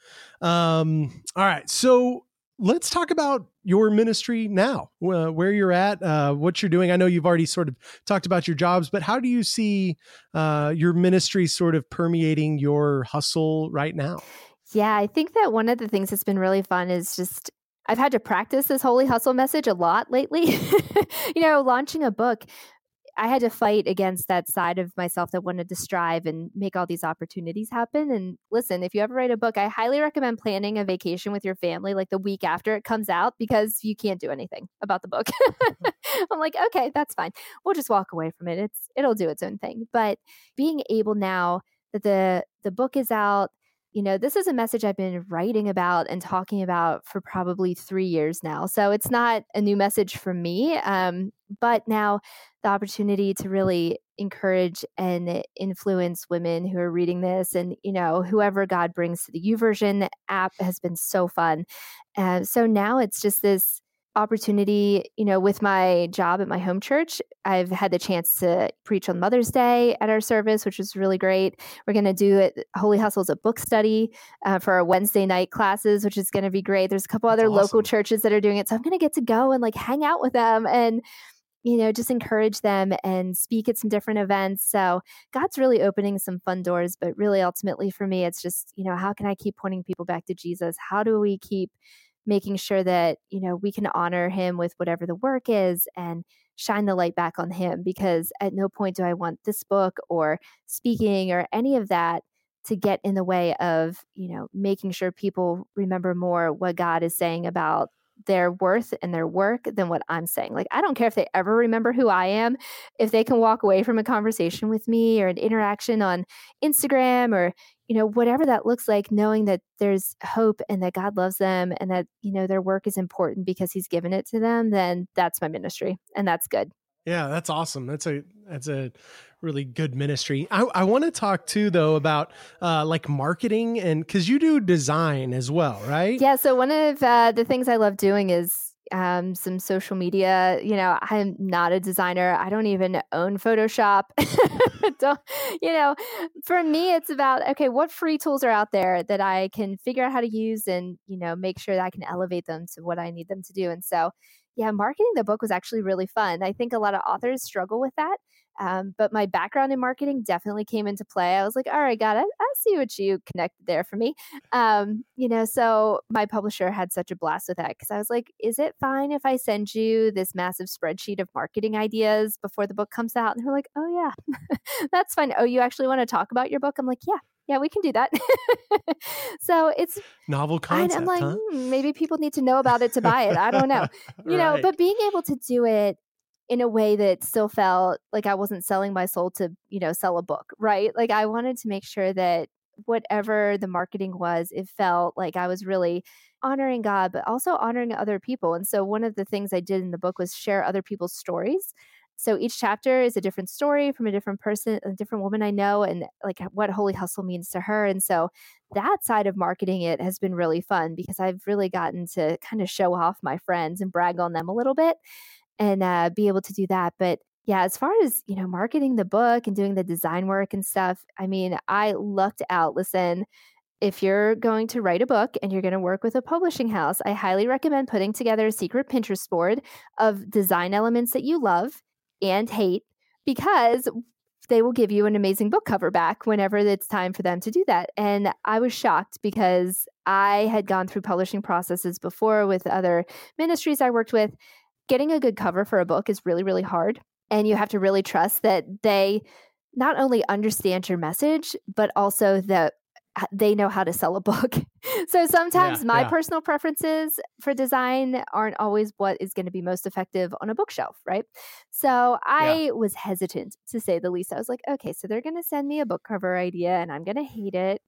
um, all right. So let's talk about your ministry now, uh, where you're at, uh, what you're doing. I know you've already sort of talked about your jobs, but how do you see uh, your ministry sort of permeating your hustle right now? Yeah, I think that one of the things that's been really fun is just, I've had to practice this holy hustle message a lot lately. You know, launching a book, I had to fight against that side of myself that wanted to strive and make all these opportunities happen. And listen, if you ever write a book, I highly recommend planning a vacation with your family like the week after it comes out because you can't do anything about the book. I'm like, okay, that's fine. We'll just walk away from it. It's it'll do its own thing. But being able now that the the book is out, you know, this is a message I've been writing about and talking about for probably three years now. So it's not a new message for me. Um, but now the opportunity to really encourage and influence women who are reading this and, you know, whoever God brings to the YouVersion app has been so fun. And so now it's just this opportunity, you know, with my job at my home church, I've had the chance to preach on Mother's Day at our service, which was really great. We're going to do it. Holy Hustle is a book study uh, for our Wednesday night classes, which is going to be great. There's a couple That's other awesome. Local churches that are doing it. So I'm going to get to go and like hang out with them and, you know, just encourage them and speak at some different events. So God's really opening some fun doors, but really ultimately for me, it's just, you know, how can I keep pointing people back to Jesus? How do we keep making sure that, you know, we can honor him with whatever the work is and shine the light back on him? Because at no point do I want this book or speaking or any of that to get in the way of, you know, making sure people remember more what God is saying about their worth and their work than what I'm saying. Like, I don't care if they ever remember who I am. If they can walk away from a conversation with me or an interaction on Instagram or, you know, whatever that looks like, knowing that there's hope and that God loves them and that, you know, their work is important because he's given it to them, then that's my ministry. And that's good. Yeah, that's awesome. That's a that's a really good ministry. I, I want to talk too, though, about uh, like marketing, and because you do design as well, right? Yeah. So one of uh, the things I love doing is um, some social media. You know, I'm not a designer. I don't even own Photoshop. don't, you know, for me, it's about, okay, what free tools are out there that I can figure out how to use and, you know, make sure that I can elevate them to what I need them to do. And so, yeah, marketing the book was actually really fun. I think a lot of authors struggle with that. Um, but my background in marketing definitely came into play. I was like, all right, God, I, I see what you connected there for me. Um, you know, so my publisher had such a blast with that because I was like, is it fine if I send you this massive spreadsheet of marketing ideas before the book comes out? And they're like, oh, yeah, that's fine. Oh, you actually want to talk about your book? I'm like, yeah. Yeah, we can do that. So it's novel concept. I'm like, huh? hmm, maybe people need to know about it to buy it. I don't know, you know, Right. but being able to do it in a way that still felt like I wasn't selling my soul to, you know, sell a book, right? Like I wanted to make sure that whatever the marketing was, it felt like I was really honoring God, but also honoring other people. And so one of the things I did in the book was share other people's stories. So each chapter is a different story from a different person, a different woman I know, and like what Holy Hustle means to her. And so that side of marketing it has been really fun because I've really gotten to kind of show off my friends and brag on them a little bit and uh, be able to do that. But yeah, as far as, you know, marketing the book and doing the design work and stuff, I mean, I lucked out. Listen, if you're going to write a book and you're going to work with a publishing house, I highly recommend putting together a secret Pinterest board of design elements that you love and hate because they will give you an amazing book cover back whenever it's time for them to do that. And I was shocked because I had gone through publishing processes before with other ministries I worked with. Getting a good cover for a book is really, really hard. And you have to really trust that they not only understand your message, but also that they know how to sell a book. So sometimes Yeah, my yeah. personal preferences for design aren't always what is going to be most effective on a bookshelf, right? So I was hesitant to say the least. I was like, okay, so they're going to send me a book cover idea and I'm going to hate it.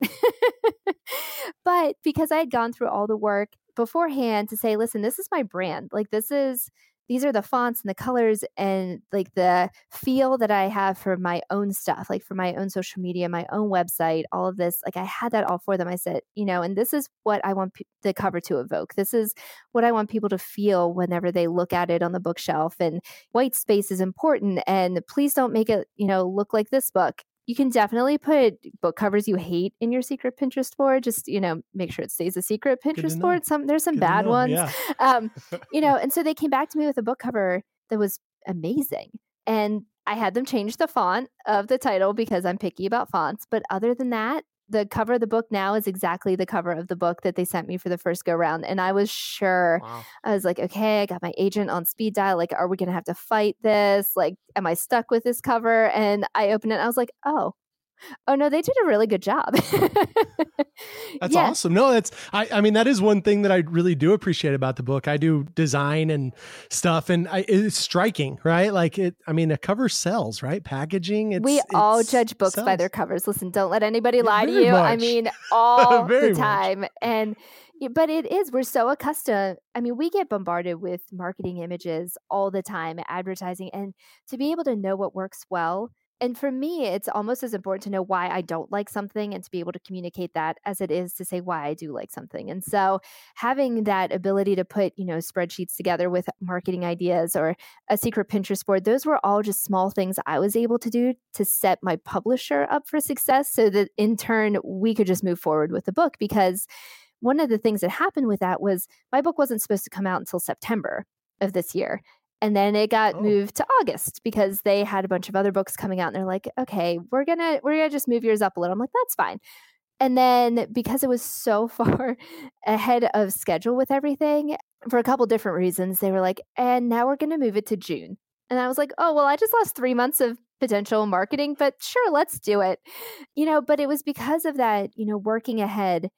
But because I had gone through all the work beforehand to say, listen, this is my brand. Like this is these are the fonts and the colors and like the feel that I have for my own stuff, like for my own social media, my own website, all of this. Like I had that all for them. I said, you know, and this is what I want p- the cover to evoke. This is what I want people to feel whenever they look at it on the bookshelf. And white space is important. And please don't make it, you know, look like this book. You can definitely put book covers you hate in your secret Pinterest board. Just, you know, make sure it stays a secret Good to Pinterest know. board. Some there's some Good to bad know. ones. Yeah. Um, you know, and so they came back to me with a book cover that was amazing. And I had them change the font of the title because I'm picky about fonts. But other than that, the cover of the book now is exactly the cover of the book that they sent me for the first go round. And I was sure, Wow. I was like, okay, I got my agent on speed dial. Like, are we going to have to fight this? Like, am I stuck with this cover? And I opened it and I was like, oh, oh no, they did a really good job. That's Yeah. awesome. No, that's, I, I mean, that is one thing that I really do appreciate about the book. I do design and stuff and I, it's striking, right? Like it, I mean, a cover sells, right? Packaging. It's, We all it's judge books by sells. their covers. Listen, don't let anybody Yeah, lie to very you. I much. mean, all Very the much. time. And y- but it is, we're so accustomed. I mean, we get bombarded with marketing images all the time, advertising, and to be able to know what works well. And for me, it's almost as important to know why I don't like something and to be able to communicate that as it is to say why I do like something. And so having that ability to put, you know, spreadsheets together with marketing ideas or a secret Pinterest board, those were all just small things I was able to do to set my publisher up for success so that in turn we could just move forward with the book. Because one of the things that happened with that was my book wasn't supposed to come out until September of this year. And then it got Oh. moved to August because they had a bunch of other books coming out and they're like, okay, we're going to, we're going to just move yours up a little. I'm like, that's fine. And then because it was so far ahead of schedule with everything for a couple different reasons, they were like, and now we're going to move it to June. And I was like, oh, well, I just lost three months of potential marketing, but sure, let's do it. You know, but it was because of that, you know, working ahead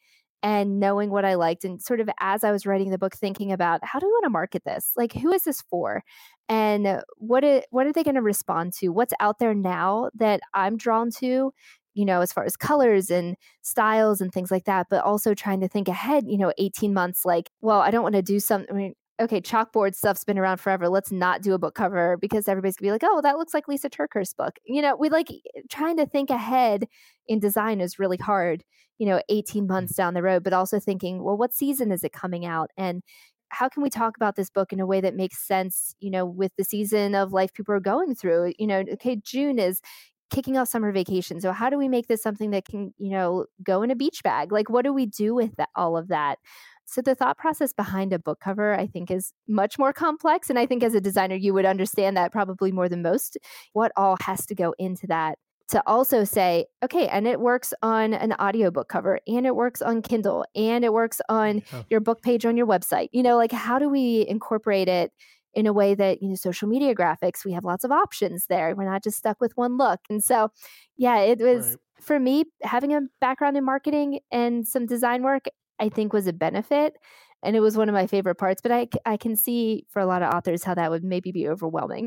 and knowing what I liked. And sort of as I was writing the book, thinking about how do I want to market this? Like, who is this for? And what, it, what are they going to respond to? What's out there now that I'm drawn to? You know, as far as colors and styles and things like that, but also trying to think ahead, you know, eighteen months, like, well, I don't want to do something. I mean, okay, chalkboard stuff's been around forever. Let's not do a book cover because everybody's gonna be like, oh, that looks like Lisa TerKeurst's book. You know, we like trying to think ahead in design is really hard, you know, eighteen months down the road, but also thinking, well, what season is it coming out? And how can we talk about this book in a way that makes sense, you know, with the season of life people are going through? You know, okay, June is kicking off summer vacation. So how do we make this something that can, you know, go in a beach bag? Like, what do we do with that, all of that? So the thought process behind a book cover, I think, is much more complex. And I think as a designer, you would understand that probably more than most, what all has to go into that to also say, okay, and it works on an audiobook cover, and it works on Kindle, and it works on Yeah. your book page on your website. You know, like, how do we incorporate it in a way that, you know, social media graphics, we have lots of options there. We're not just stuck with one look. And so, yeah, it was Right. for me, having a background in marketing and some design work, I think was a benefit. And it was one of my favorite parts, but I, I can see for a lot of authors how that would maybe be overwhelming.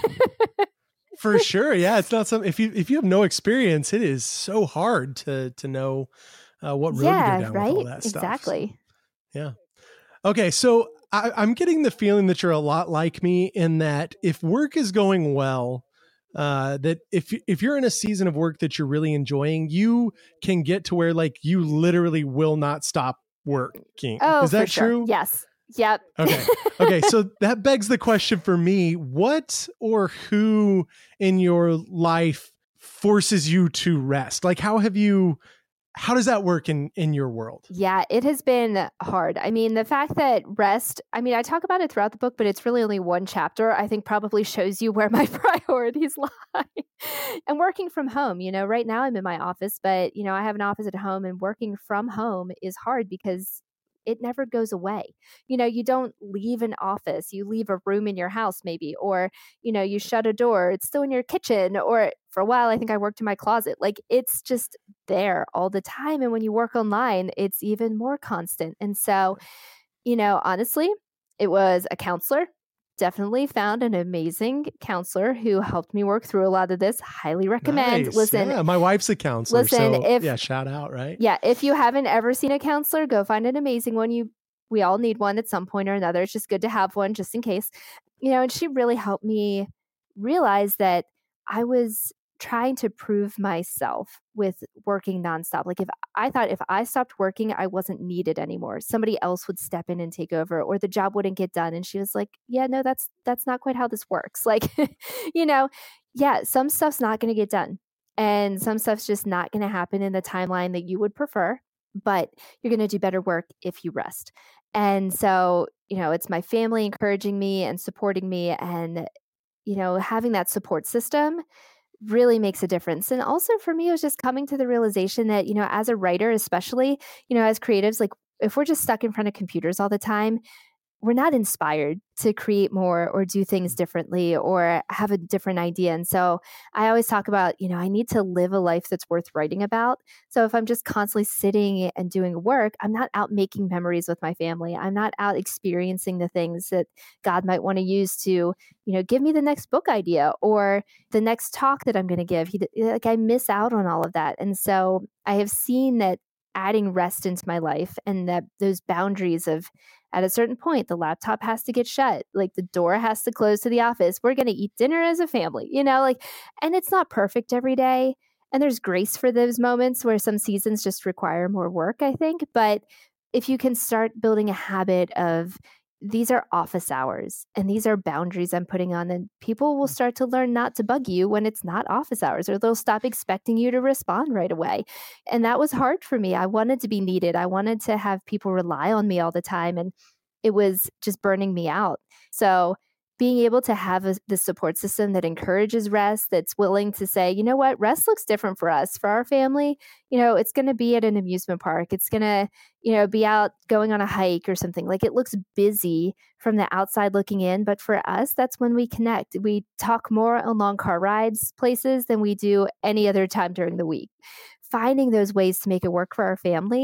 For sure. Yeah. It's not something, if you, if you have no experience, it is so hard to, to know uh, what road yeah, to go down right? with all that stuff. Exactly. So, yeah. Okay. So I, I'm getting the feeling that you're a lot like me in that if work is going well, uh, that if, if you're in a season of work that you're really enjoying, you can get to where like you literally will not stop working. Oh, is that for sure. true? Yes. Yep. Okay. Okay. So that begs the question for me, what or who in your life forces you to rest? Like, how have you, how does that work in, in your world? Yeah, it has been hard. I mean, the fact that rest, I mean, I talk about it throughout the book, but it's really only one chapter, I think probably shows you where my priorities lie. And working from home, you know, right now I'm in my office, but, you know, I have an office at home, and working from home is hard because it never goes away. You know, you don't leave an office, you leave a room in your house maybe, or, you know, you shut a door, it's still in your kitchen, or for a while, I think I worked in my closet. Like, it's just there all the time. And when you work online, it's even more constant. And so, you know, honestly, it was a counselor. Definitely found an amazing counselor who helped me work through a lot of this. Highly recommend. Nice. Listen, Yeah, my wife's a counselor. listen, So if yeah, shout out, right? yeah, if you haven't ever seen a counselor, go find an amazing one. You we all need one at some point or another. It's just good to have one just in case. You know, and she really helped me realize that I was trying to prove myself with working nonstop. Like, if I thought if I stopped working, I wasn't needed anymore. Somebody else would step in and take over, or the job wouldn't get done. And she was like, yeah, no, that's that's not quite how this works. Like, you know, yeah, some stuff's not going to get done. And some stuff's just not going to happen in the timeline that you would prefer, but you're going to do better work if you rest. And so, you know, it's my family encouraging me and supporting me, and, you know, having that support system really makes a difference. And also for me, it was just coming to the realization that, you know, as a writer, especially, you know, as creatives, like, if we're just stuck in front of computers all the time, we're not inspired to create more or do things differently or have a different idea. And so I always talk about, you know, I need to live a life that's worth writing about. So if I'm just constantly sitting and doing work, I'm not out making memories with my family. I'm not out experiencing the things that God might want to use to, you know, give me the next book idea or the next talk that I'm going to give. He, like, I miss out on all of that. And so I have seen that adding rest into my life and that those boundaries of, at a certain point, the laptop has to get shut. Like, the door has to close to the office. We're going to eat dinner as a family, you know, like, and it's not perfect every day. And there's grace for those moments where some seasons just require more work, I think. But if you can start building a habit of, these are office hours and these are boundaries I'm putting on, then people will start to learn not to bug you when it's not office hours, or they'll stop expecting you to respond right away. And that was hard for me. I wanted to be needed. I wanted to have people rely on me all the time. And it was just burning me out. So being able to have a, the support system that encourages rest, that's willing to say, you know what, rest looks different for us, for our family. You know, it's going to be at an amusement park. It's going to, you know, be out going on a hike or something. Like, it looks busy from the outside looking in, but for us, that's when we connect. We talk more on long car rides places than we do any other time during the week. Finding those ways to make it work for our family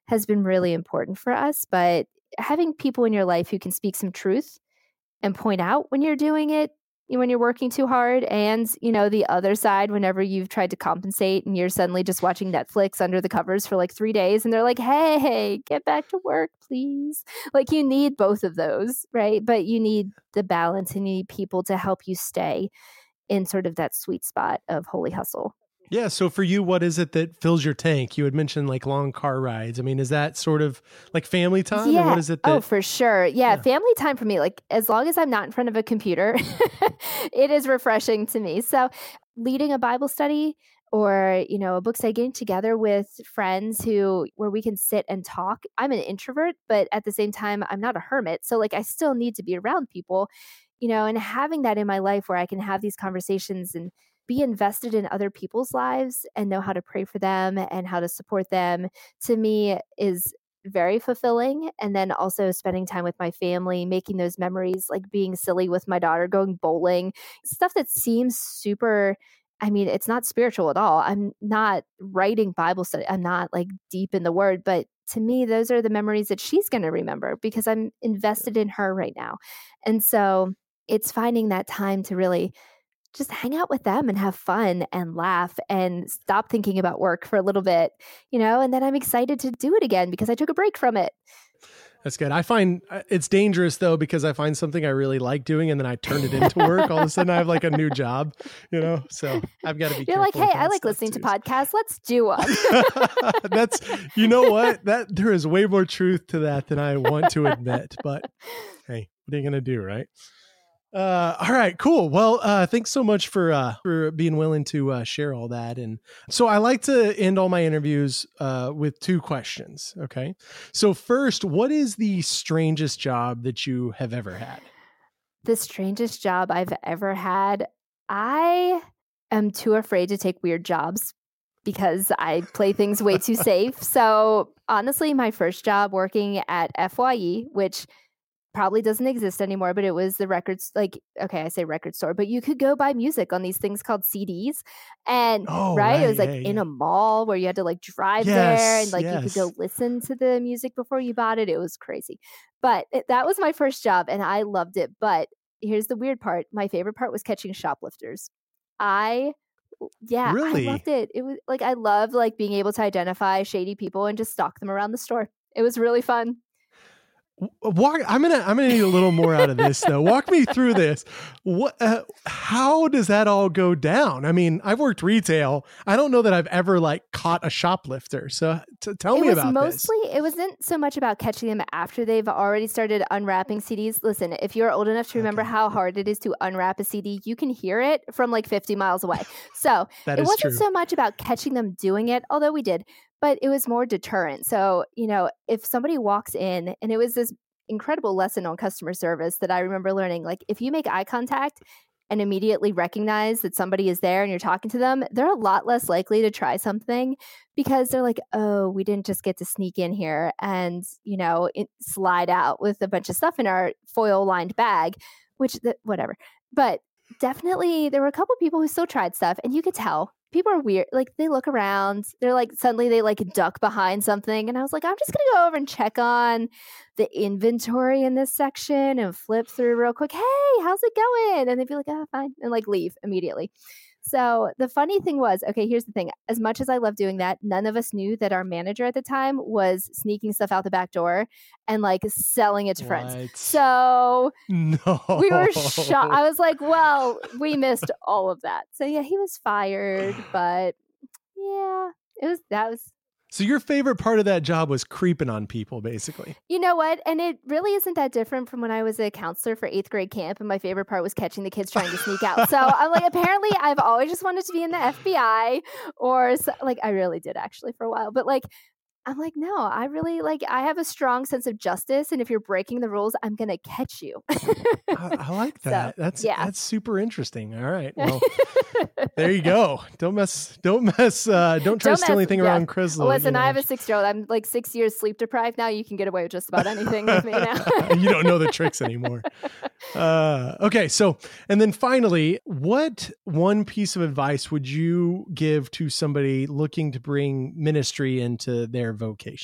has been really important for us. But having people in your life who can speak some truth and point out when you're doing it, when you're working too hard, and, you know, the other side, whenever you've tried to compensate and you're suddenly just watching Netflix under the covers for like three days and they're like, hey, get back to work, please. Like, you need both of those, right? But you need the balance and you need people to help you stay in sort of that sweet spot of holy hustle. Yeah. So for you, what is it that fills your tank? You had mentioned like long car rides. I mean, is that sort of like family time? Yeah. Or what is it that... Oh, for sure. Yeah, Yeah. Family time for me, like as long as I'm not in front of a computer, it is refreshing to me. So leading a Bible study or, you know, a book study, getting together with friends who, where we can sit and talk. I'm an introvert, but at the same time, I'm not a hermit. So like, I still need to be around people, you know, and having that in my life where I can have these conversations and be invested in other people's lives and know how to pray for them and how to support them, to me is very fulfilling. And then also spending time with my family, making those memories, like being silly with my daughter, going bowling, stuff that seems super, I mean, it's not spiritual at all. I'm not writing Bible study. I'm not like deep in the word, but to me, those are the memories that she's going to remember because I'm invested in her right now. And so it's finding that time to really just hang out with them and have fun and laugh and stop thinking about work for a little bit, you know, and then I'm excited to do it again because I took a break from it. That's good. I find it's dangerous though, because I find something I really like doing and then I turn it into work. All of a sudden I have like a new job, you know, so I've got to be You're like, hey, I like stuff listening too. to podcasts. Let's do one. That's, you know what, that there is way more truth to that than I want to admit, but hey, what are you going to do? Right. Uh, all right, cool. Well, uh, thanks so much for, uh, for being willing to, uh, share all that. And so I like to end all my interviews, uh, with two questions. Okay. So first, what is the strangest job that you have ever had? The strangest job I've ever had. I am too afraid to take weird jobs because I play things way too safe. So honestly, my first job working at F Y E, which probably doesn't exist anymore, but it was the records, like, okay, I say record store, but you could go buy music on these things called C Ds. And Oh, right, right, it was like yeah, in yeah. a mall where you had to like drive Yes, there and like you could go yes. listen to the music before you bought it. It was crazy. But it, that was my first job and I loved it. But here's the weird part. My favorite part was catching shoplifters. I yeah, I Really? loved it. It was like I loved like being able to identify shady people and just stalk them around the store. It was really fun. Walk, I'm gonna I'm gonna need a little more out of this though. Walk me through this. What? Uh, how does that all go down? I mean, I've worked retail. I don't know that I've ever like caught a shoplifter. So t- tell It me was about mostly, this. it wasn't so much about catching them after they've already started unwrapping C Ds. Listen, if you're old enough to remember Okay. how hard it is to unwrap a C D, you can hear it from like fifty miles away. So That it is wasn't true. so much about catching them doing it, although we did, but it was more deterrent. So, you know, if somebody walks in, and it was this incredible lesson on customer service that I remember learning, like if you make eye contact and immediately recognize that somebody is there and you're talking to them, they're a lot less likely to try something because they're like, oh, we didn't just get to sneak in here and, you know, it, slide out with a bunch of stuff in our foil lined bag, which, the, whatever. But definitely there were a couple people who still tried stuff and you could tell. People are weird. Like they look around, they're like, suddenly they like duck behind something. And I was like, I'm just going to go over and check on the inventory in this section and flip through real quick. Hey, how's it going? And they'd be like, oh, fine. And like leave immediately. So the funny thing was, okay, here's the thing. As much as I love doing that, none of us knew that our manager at the time was sneaking stuff out the back door and like selling it to friends. What? So No. we were shocked. I was like, well, we missed all of that. So yeah, he was fired, but yeah, it was, that was, So your favorite part of that job was creeping on people, basically. you know what? And it really isn't that different from when I was a counselor for eighth grade camp. And my favorite part was catching the kids trying to sneak out. So I'm like, apparently I've always just wanted to be in the F B I or so, like, I really did actually for a while, but like, I'm like, no, I really like, I have a strong sense of justice. And if you're breaking the rules, I'm going to catch you. I, I like that. So, that's yeah. that's super interesting. All right. Well, there you go. Don't mess. Don't mess. Uh, don't try Don't to steal mess- anything yeah. around Chrysler. Listen, you know. I have a six-year-old. I'm like six years sleep deprived now. You can get away with just about anything with me now. You don't know the tricks anymore. Uh, okay. So, and then finally, what one piece of advice would you give to somebody looking to bring ministry into their vocation?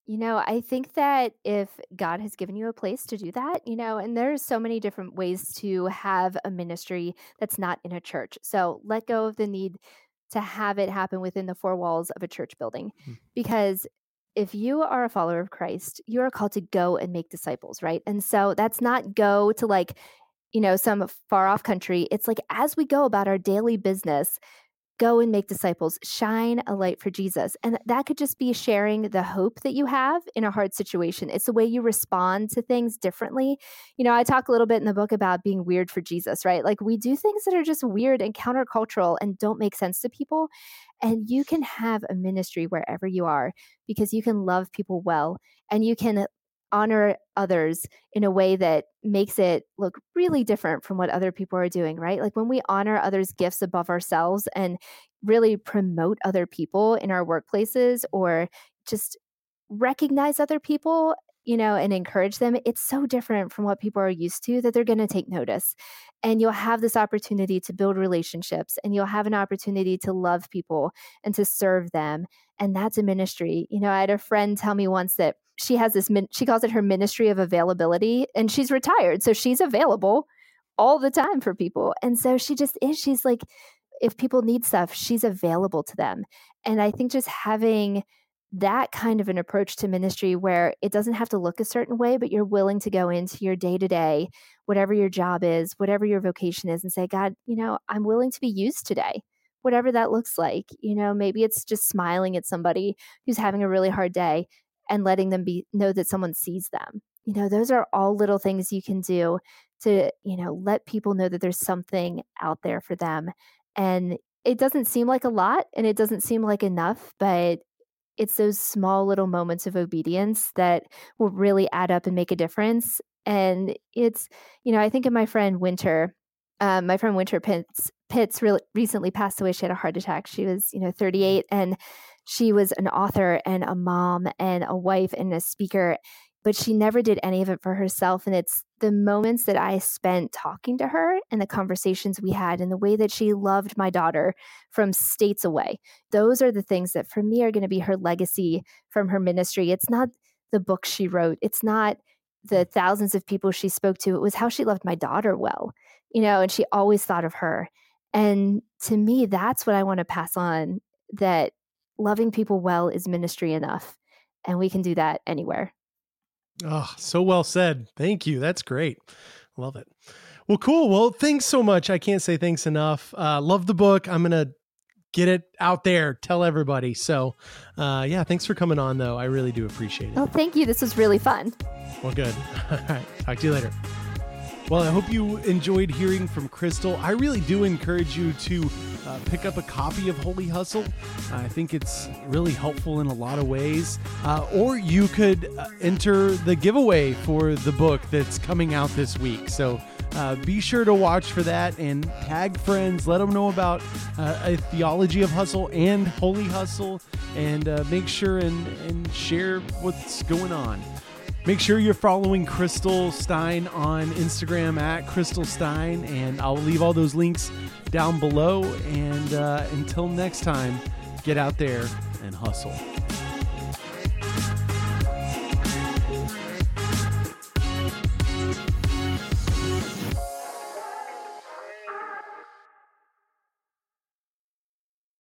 You know, I think that if God has given you a place to do that, you know, and there's so many different ways to have a ministry that's not in a church. So let go of the need to have it happen within the four walls of a church building. Mm. Because if you are a follower of Christ, you are called to go and make disciples, right? And so that's not go to like, you know, some far off country. It's like as we go about our daily business, go and make disciples, shine a light for Jesus. And that could just be sharing the hope that you have in a hard situation. It's the way you respond to things differently. You know, I talk a little bit in the book about being weird for Jesus, right? Like we do things that are just weird and countercultural and don't make sense to people. And you can have a ministry wherever you are because you can love people well and you can honor others in a way that makes it look really different from what other people are doing, right? Like when we honor others' gifts above ourselves and really promote other people in our workplaces or just recognize other people, you know, and encourage them, it's so different from what people are used to that they're going to take notice. And you'll have this opportunity to build relationships and you'll have an opportunity to love people and to serve them. And that's a ministry. You know, I had a friend tell me once that she has this, min- she calls it her ministry of availability, and she's retired. So she's available all the time for people. And so she just is, she's like, if people need stuff, she's available to them. And I think just having that kind of an approach to ministry where it doesn't have to look a certain way, but you're willing to go into your day to day, whatever your job is, whatever your vocation is, and say, God, you know, I'm willing to be used today, whatever that looks like. You know, maybe it's just smiling at somebody who's having a really hard day and letting them be know that someone sees them. You know, those are all little things you can do to, you know, let people know that there's something out there for them. And it doesn't seem like a lot and it doesn't seem like enough, but it's those small little moments of obedience that will really add up and make a difference. And it's, you know, I think of my friend Winter. Um, my friend Winter Pitts, Pitts really recently passed away. She had a heart attack. She was, you know, thirty-eight, and she was an author and a mom and a wife and a speaker, but she never did any of it for herself. And it's the moments that I spent talking to her and the conversations we had and the way that she loved my daughter from states away. Those are the things that for me are going to be her legacy from her ministry. It's not the book she wrote. It's not the thousands of people she spoke to. It was how she loved my daughter well, you know, and she always thought of her. And to me, that's what I want to pass on, that loving people well is ministry enough. And we can do that anywhere. Oh, so well said. Thank you. That's great. Love it. Well, cool. Well, thanks so much. I can't say thanks enough. Uh, love the book. I'm going to get it out there, tell everybody. So uh, yeah, thanks for coming on though. I really do appreciate it. Oh, thank you. This was really fun. Well, good. All right. Talk to you later. Well, I hope you enjoyed hearing from Crystal. I really do encourage you to uh, pick up a copy of Holy Hustle. Uh, I think it's really helpful in a lot of ways. Uh, or you could uh, enter the giveaway for the book that's coming out this week. So uh, be sure to watch for that and tag friends. Let them know about uh, a Theology of Hustle and Holy Hustle, and uh, make sure and, and share what's going on. Make sure you're following Crystal Stein on Instagram at Crystal Stein, and I'll leave all those links down below. And uh, until next time, get out there and hustle.